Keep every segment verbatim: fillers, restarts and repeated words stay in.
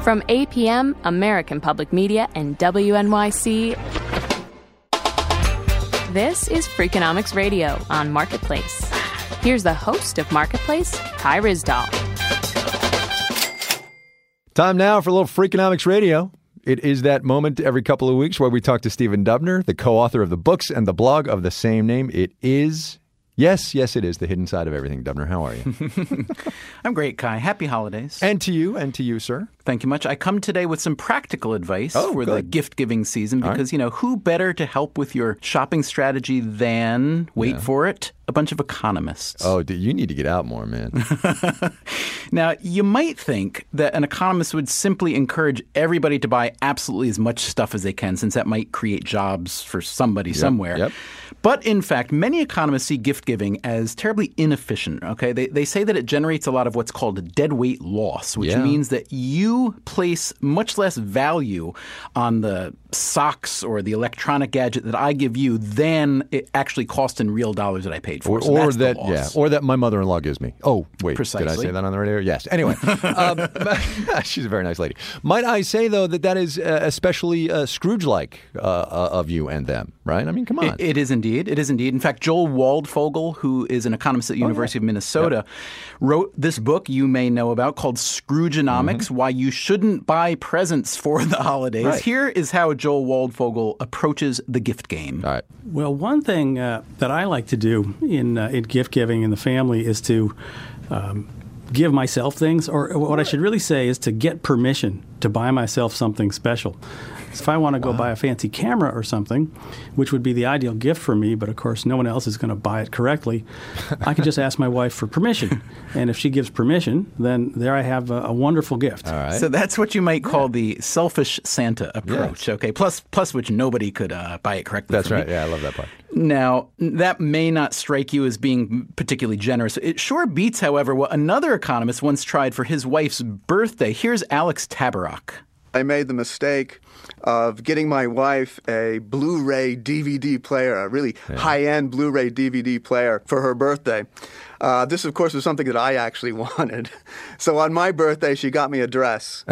From A P M, American Public Media, and W N Y C, this is Freakonomics Radio on Marketplace. Here's the host of Marketplace, Kai Ryssdal. Time now for a little Freakonomics Radio. It is that moment every couple of weeks where we talk to Stephen Dubner, the co-author of the books and the blog of the same name. It is, yes, yes, it is The Hidden Side of Everything. Dubner, how are you? I'm great, Kai. Happy holidays. And to you, and to you, sir. Thank you much. I come today with some practical advice oh, for good. the gift-giving season because, right. you know, who better to help with your shopping strategy than, wait yeah. for it, a bunch of economists. Oh, dude, you need to get out more, man. Now, you might think that an economist would simply encourage everybody to buy absolutely as much stuff as they can, since that might create jobs for somebody yep, somewhere. Yep. But in fact, many economists see gift-giving as terribly inefficient. Okay, They, they say that it generates a lot of what's called a deadweight loss, which yeah. means that you place much less value on the socks or the electronic gadget that I give you than it actually cost in real dollars that I paid for. Or, so or that's that, the loss. yeah, or that my mother-in-law gives me. Oh, wait, Precisely. Did I say that on the radio? Yes. Anyway, um, she's a very nice lady. Might I say, though, that that is uh, especially uh, Scrooge-like uh, uh, of you and them, right? I mean, come on. It, it is indeed. It is indeed. In fact, Joel Waldfogel, who is an economist at the University oh, yeah. of Minnesota, yep. wrote this book you may know about called Scroogeonomics, mm-hmm. Why You Shouldn't Buy Presents for the Holidays. Right. Here is how Joel Waldfogel approaches the gift game. All right. Well, one thing uh, that I like to do in, uh, in gift giving in the family is to um, give myself things, or what I should really say is to get permission to buy myself something special. If I want to go wow. buy a fancy camera or something, which would be the ideal gift for me, but of course no one else is going to buy it correctly, I can just ask my wife for permission. And if she gives permission, then there I have a, a wonderful gift. All right. So that's what you might call yeah. the selfish Santa approach, yes. okay? Plus, plus which nobody could uh, buy it correctly That's for right. me. Yeah, I love that part. Now, that may not strike you as being particularly generous. It sure beats, however, what another economist once tried for his wife's birthday. Here's Alex Tabarrok. I made the mistake of getting my wife a Blu-ray D V D player, a really yeah. high-end Blu-ray D V D player for her birthday. Uh, this, of course, was something that I actually wanted. So on my birthday, she got me a dress.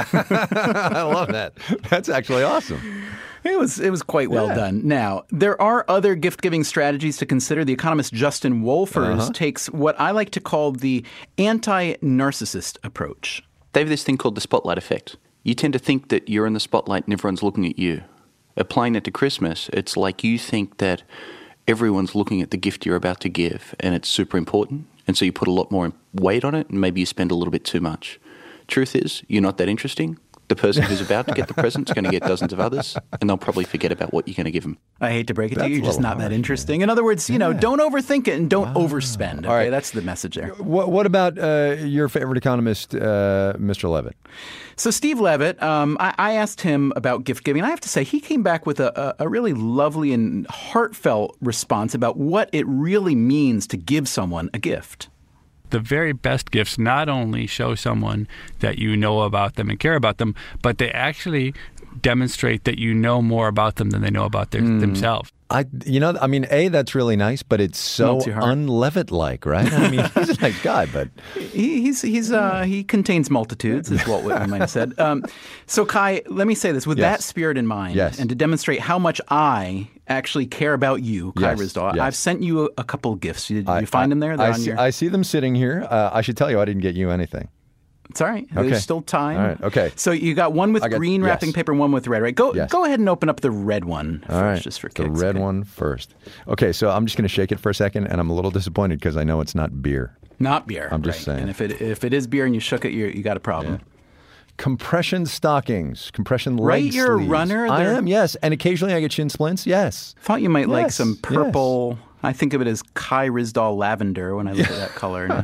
I love that. That's actually awesome. It was it was quite well yeah. done. Now, there are other gift-giving strategies to consider. The economist Justin Wolfers uh-huh. takes what I like to call the anti-narcissist approach. They have this thing called the spotlight effect. You tend to think that you're in the spotlight and everyone's looking at you. Applying that to Christmas, it's like you think that everyone's looking at the gift you're about to give and it's super important, and so you put a lot more weight on it and maybe you spend a little bit too much. Truth is, you're not that interesting. The person who's about to get the present is going to get dozens of others, and they'll probably forget about what you're going to give them. I hate to break it That's to you, you're just not harsh, that interesting. In other words, you know, yeah. don't overthink it and don't wow. overspend. Okay, right. that's the message there. What, what about uh, your favorite economist, uh, Mister Levitt? So Steve Levitt, um, I, I asked him about gift giving. I have to say, he came back with a, a, a really lovely and heartfelt response about what it really means to give someone a gift. The very best gifts not only show someone that you know about them and care about them, but they actually demonstrate that you know more about them than they know about their, mm. themselves. I, you know, I mean, A, that's really nice, but it's so un-Levitt-like, right? I mean, he's a nice guy, but he, he's he's uh, he contains multitudes, is what we might have said. Um, so, Kai, let me say this with yes. that spirit in mind, yes. and to demonstrate how much I actually care about you, Kai yes. Ryssdal. Yes. I've sent you a, a couple of gifts. Did I, you find I, them there? They're I on see, your... I see them sitting here. Uh, I should tell you, I didn't get you anything. It's all right. Okay. There's still time. All right. Okay. So you got one with got, green wrapping yes. paper and one with red, right? Go yes. go ahead and open up the red one All first, right. just for the kicks. red okay. one first. Okay, so I'm just going to shake it for a second, and I'm a little disappointed because I know it's not beer. Not beer. I'm just right. saying. And if it if it is beer and you shook it, you you got a problem. Yeah. Compression stockings, compression leg Right, sleeves. you're a runner. I They're... am, yes. And occasionally I get shin splints, yes. Thought you might yes. like some purple. Yes. I think of it as Kai Ryssdal lavender when I look at that color. Now.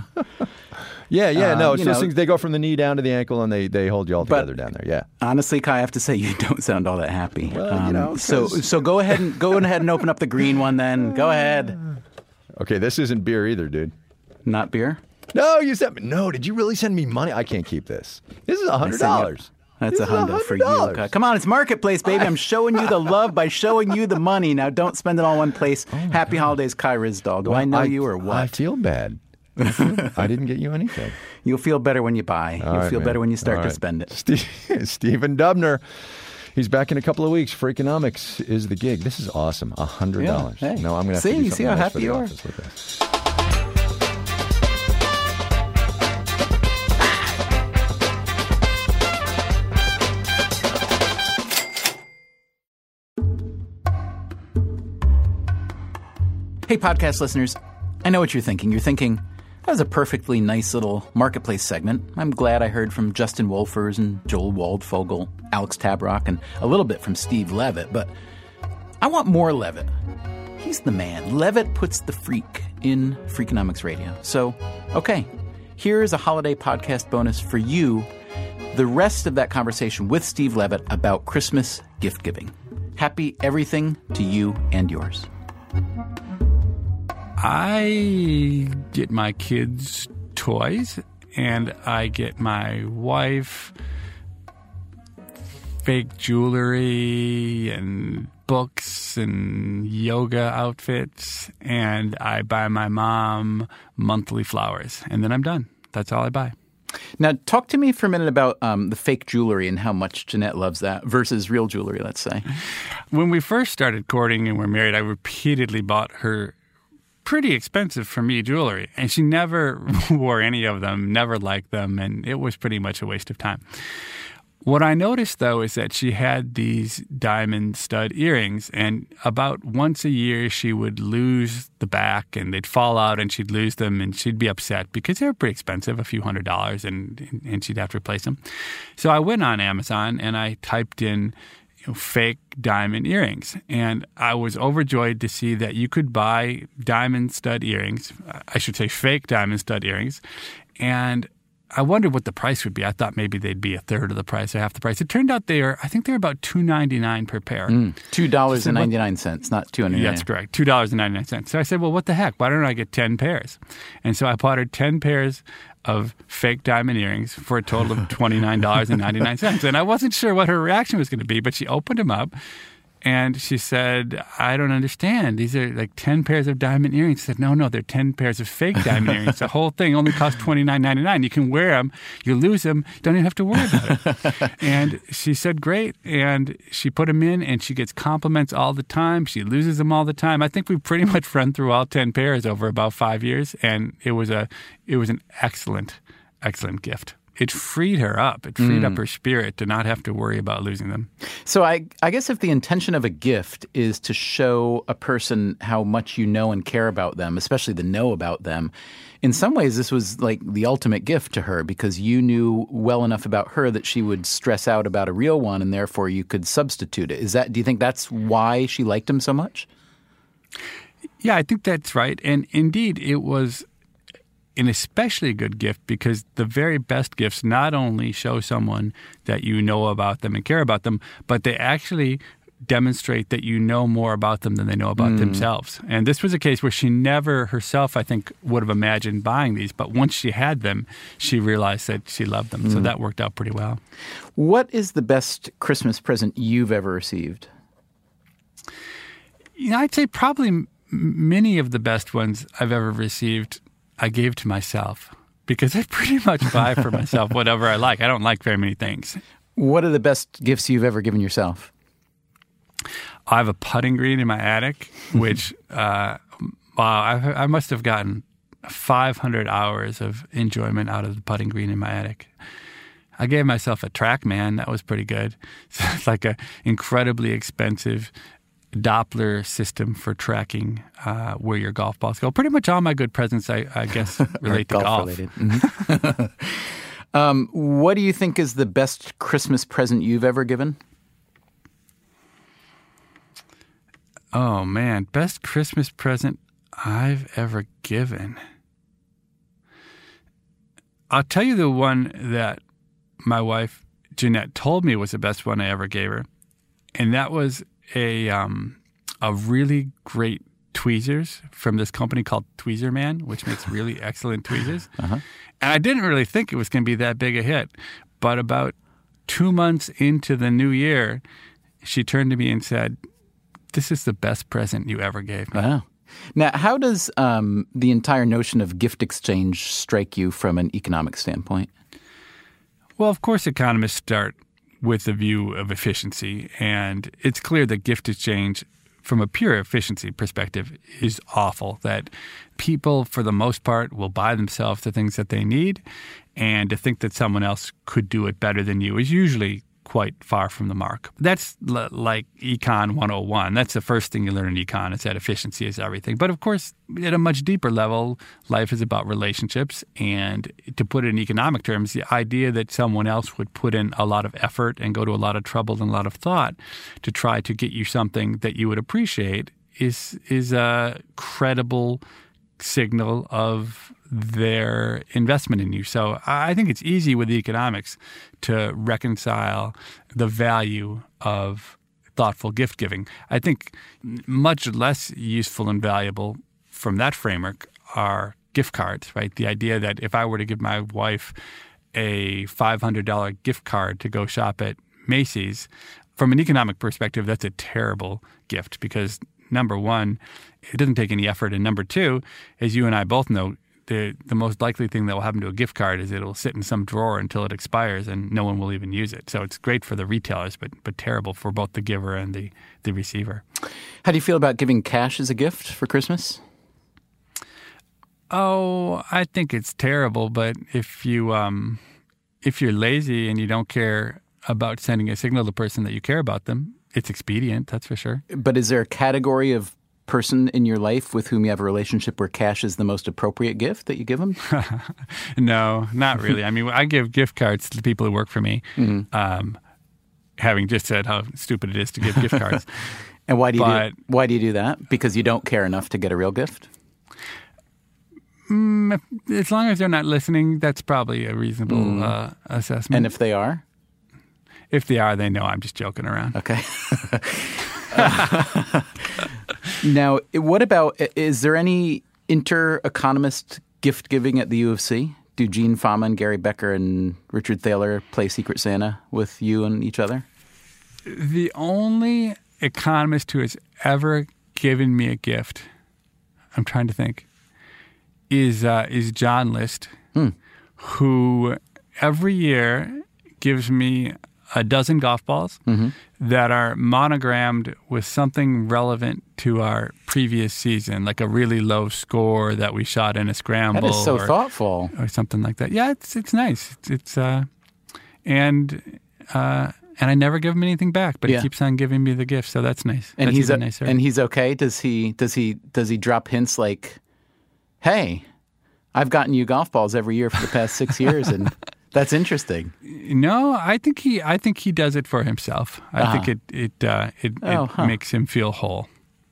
Yeah, yeah, Uh, no, it's you those know, things, they go from the knee down to the ankle and they, they hold you all together down there, yeah. Honestly, Kai, I have to say you don't sound all that happy. Well, um, you know, so so go ahead and go ahead and open up the green one then. Go ahead. Okay, this isn't beer either, dude. Not beer? No, you sent me. No, did you really send me money? I can't keep this. This is one hundred dollars. That's a hundo for you. Kai. Come on, it's Marketplace, baby. I'm showing you the love by showing you the money. Now, don't spend it all in one place. Oh Happy God. holidays, Kai Ryssdal. Do well, I know I, you or what? I feel bad. I didn't get you anything. You'll feel better when you buy. All You'll right, feel man. better when you start All to right. spend it. Steve, Stephen Dubner. He's back in a couple of weeks. Freakonomics is the gig. This is awesome. A hundred dollars. Yeah, hey. No, I'm going to have See, to do you something see how nice happy for the you are? office with this. Hey, podcast listeners, I know what you're thinking. You're thinking, that was a perfectly nice little marketplace segment. I'm glad I heard from Justin Wolfers and Joel Waldfogel, Alex Tabrock, and a little bit from Steve Levitt, but I want more Levitt. He's the man. Levitt puts the freak in Freakonomics Radio. So, okay, here's a holiday podcast bonus for you. The rest of that conversation with Steve Levitt about Christmas gift giving. Happy everything to you and yours. I get my kids toys, and I get my wife fake jewelry and books and yoga outfits, and I buy my mom monthly flowers, and then I'm done. That's all I buy. Now, talk to me for a minute about um, the fake jewelry and how much Jeanette loves that versus real jewelry, let's say. When we first started courting and were married, I repeatedly bought her pretty expensive for me jewelry, and she never wore any of them, never liked them, and it was pretty much a waste of time. What I noticed, though, is that she had these diamond stud earrings, and about once a year she would lose the back, and they'd fall out, and she'd lose them, and she'd be upset because they were pretty expensive, a few hundred dollars, and, and she'd have to replace them. So I went on Amazon, and I typed in you know, fake diamond earrings, and I was overjoyed to see that you could buy diamond stud earrings, I should say fake diamond stud earrings, and I wondered what the price would be. I thought maybe they'd be a third of the price or half the price. It turned out they are, I think they're about two dollars and ninety-nine cents per pair. Mm, two dollars and ninety-nine cents, not two hundred. Yeah, that's correct. two dollars and ninety-nine cents. So I said, well, what the heck? Why don't I get ten pairs? And so I bought her ten pairs of fake diamond earrings for a total of twenty-nine dollars and ninety-nine cents. And I wasn't sure what her reaction was going to be, but she opened them up. And she said, I don't understand. These are like ten pairs of diamond earrings. I said, no, no, they're ten pairs of fake diamond earrings. The whole thing only costs twenty-nine ninety-nine. You can wear them. You lose them. Don't even have to worry about it. And she said, great. And she put them in, and she gets compliments all the time. She loses them all the time. I think we pretty much run through all ten pairs over about five years. And it was a, it was an excellent, excellent gift. It freed her up. It freed mm. up her spirit to not have to worry about losing them. So I, I guess if the intention of a gift is to show a person how much you know and care about them, especially the know about them, in some ways this was like the ultimate gift to her because you knew well enough about her that she would stress out about a real one and therefore you could substitute it. Is that? Do you think that's why she liked him so much? Yeah, I think that's right. And indeed, it was an especially good gift because the very best gifts not only show someone that you know about them and care about them, but they actually demonstrate that you know more about them than they know about mm. themselves. And this was a case where she never herself, I think, would have imagined buying these. But once she had them, she realized that she loved them. Mm. So that worked out pretty well. What is the best Christmas present you've ever received? You know, I'd say probably m- many of the best ones I've ever received I gave to myself because I pretty much buy for myself whatever I like. I don't like very many things. What are the best gifts you've ever given yourself? I have a putting green in my attic, which uh, wow, I, I must have gotten five hundred hours of enjoyment out of the putting green in my attic. I gave myself a TrackMan. That was pretty good. So it's like an incredibly expensive Doppler system for tracking uh, where your golf balls go. Pretty much all my good presents, I, I guess, relate to golf. golf. Related. Mm-hmm. um, what do you think is the best Christmas present you've ever given? Oh, man. Best Christmas present I've ever given. I'll tell you the one that my wife, Jeanette, told me was the best one I ever gave her. And that was a um, a really great tweezers from this company called Tweezerman, which makes really excellent tweezers. Uh-huh. And I didn't really think it was going to be that big a hit. But about two months into the new year, she turned to me and said, this is the best present you ever gave me. Wow. Now, how does um, the entire notion of gift exchange strike you from an economic standpoint? Well, of course, economists start with the view of efficiency, and it's clear that gift exchange, from a pure efficiency perspective, is awful, that people, for the most part, will buy themselves the things that they need, and to think that someone else could do it better than you is usually quite far from the mark. That's l- like Econ one oh one. That's the first thing you learn in Econ, is that efficiency is everything. But of course, at a much deeper level, life is about relationships. And to put it in economic terms, the idea that someone else would put in a lot of effort and go to a lot of trouble and a lot of thought to try to get you something that you would appreciate is is a credible signal of their investment in you. So I think it's easy with economics to reconcile the value of thoughtful gift giving. I think much less useful and valuable from that framework are gift cards, right? The idea that if I were to give my wife a five hundred dollars gift card to go shop at Macy's, from an economic perspective, that's a terrible gift because, number one, it doesn't take any effort. And number two, as you and I both know, the the most likely thing that will happen to a gift card is it'll sit in some drawer until it expires and no one will even use it. So it's great for the retailers, but but terrible for both the giver and the, the receiver. How do you feel about giving cash as a gift for Christmas? Oh, I think it's terrible, but if you um, if you're lazy and you don't care about sending a signal to the person that you care about them, it's expedient, that's for sure. But is there a category of person in your life with whom you have a relationship where cash is the most appropriate gift that you give them? No, not really. I mean, I give gift cards to people who work for me, mm-hmm. um, having just said how stupid it is to give gift cards. And why do you but, do, why do you do that? Because you don't care enough to get a real gift? Mm, as long as they're not listening, that's probably a reasonable mm. uh, assessment. And if they are? If they are, they know I'm just joking around. Okay. uh, now, what about, is there any inter-economist gift giving at the U of C? Do Gene Fama and Gary Becker and Richard Thaler play Secret Santa with you and each other? The only economist who has ever given me a gift, I'm trying to think, is uh, is John List, hmm. who every year gives me a dozen golf balls mm-hmm. that are monogrammed with something relevant to our previous season, like a really low score that we shot in a scramble. That is so or, thoughtful. Or something like that. Yeah, it's it's nice. It's, it's uh, and uh, and I never give him anything back, but yeah. he keeps on giving me the gift, so that's nice. And that's he's even a, nicer. And he's okay. Does he does he does he drop hints like, "Hey, I've gotten you golf balls every year for the past six years," and that's interesting. No, I think he. I think he does it for himself. I uh-huh. think it. It. Uh, it, oh, it huh. makes him feel whole.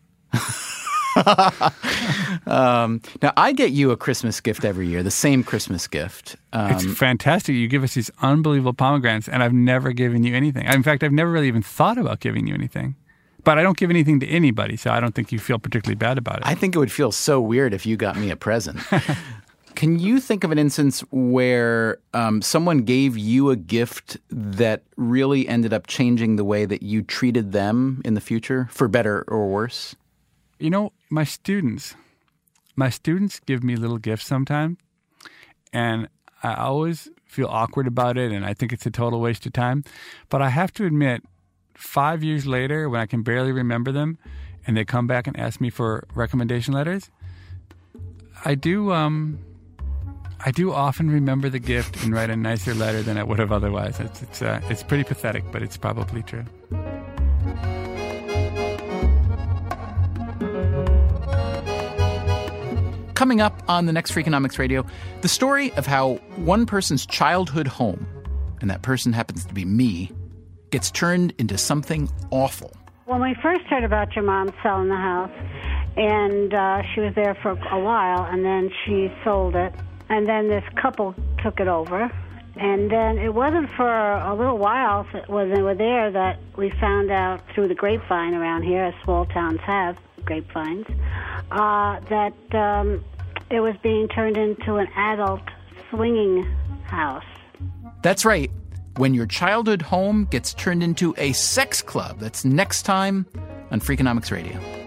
um, now, I get you a Christmas gift every year, the same Christmas gift. Um, it's fantastic. You give us these unbelievable pomegranates, and I've never given you anything. In fact, I've never really even thought about giving you anything. But I don't give anything to anybody, so I don't think you feel particularly bad about it. I think it would feel so weird if you got me a present. Can you think of an instance where um, someone gave you a gift that really ended up changing the way that you treated them in the future, for better or worse? You know, my students, my students give me little gifts sometimes, and I always feel awkward about it, and I think it's a total waste of time. But I have to admit, five years later, when I can barely remember them, and they come back and ask me for recommendation letters, I do... Um, I do often remember the gift and write a nicer letter than I would have otherwise. It's it's, uh, it's pretty pathetic, but it's probably true. Coming up on the next Freakonomics Radio, the story of how one person's childhood home, and that person happens to be me, gets turned into something awful. When we first heard about your mom selling the house, and uh, she was there for a while, and then she sold it. And then this couple took it over. And then it wasn't for a little while when they were there that we found out through the grapevine around here, as small towns have grapevines, uh, that um, it was being turned into an adult swinging house. That's right. When your childhood home gets turned into a sex club. That's next time on Freakonomics Radio.